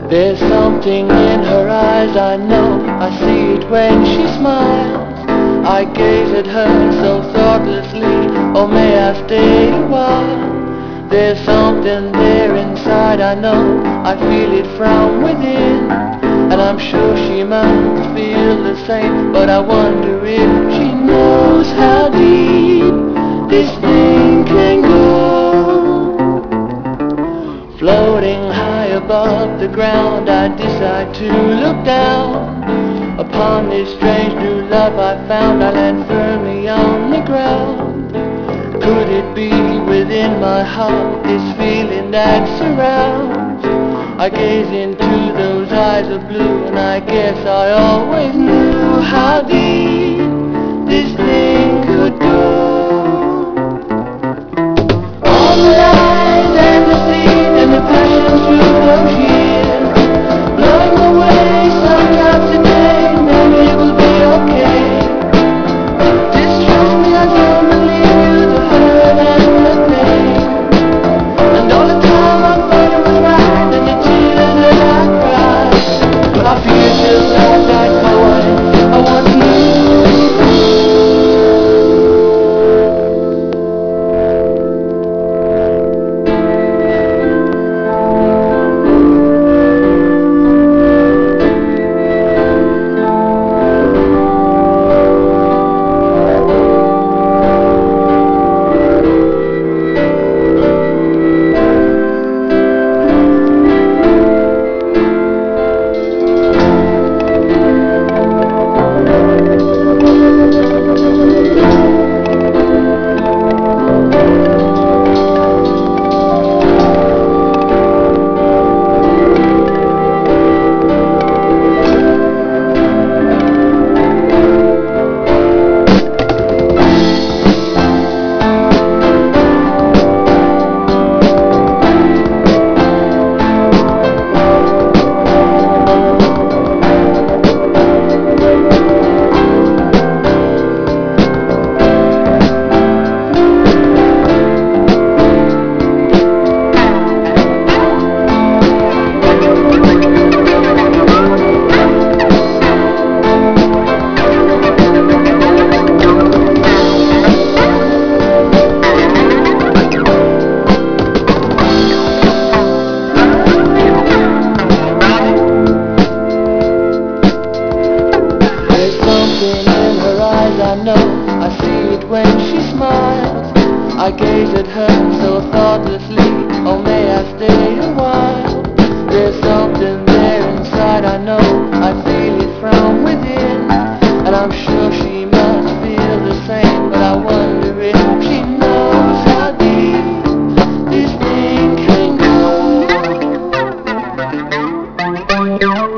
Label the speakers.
Speaker 1: There's something in her eyes, I know, I see it when she smiles. I gaze at her so thoughtlessly, or may I stay a while? There's something there inside, I know, I feel it from within. And I'm sure she must feel the same, but I wonder if she knows how deep this thing can go. Floating high above the ground, I decide to look down upon this strange new love I found. I land firmly on the ground. Could it be within my heart, this feeling that surrounds? I gaze into those eyes of blue, and I guess I always knew how deep this thing could go. All the lies and deceit and the passion through those years, blowing away some clouds today, maybe it will be okay. Just trust me, I don't believe you, the hurt and the pain. And all the time I thought it was right, and the tears that I cried, but I feel just like that boy I once knew. I know, I see it when she smiles. I gaze at her so thoughtlessly, or may I stay a while? There's something there inside, I know, I feel it from within. And I'm sure she must feel the same, but I wonder if she knows how deep this thing can go.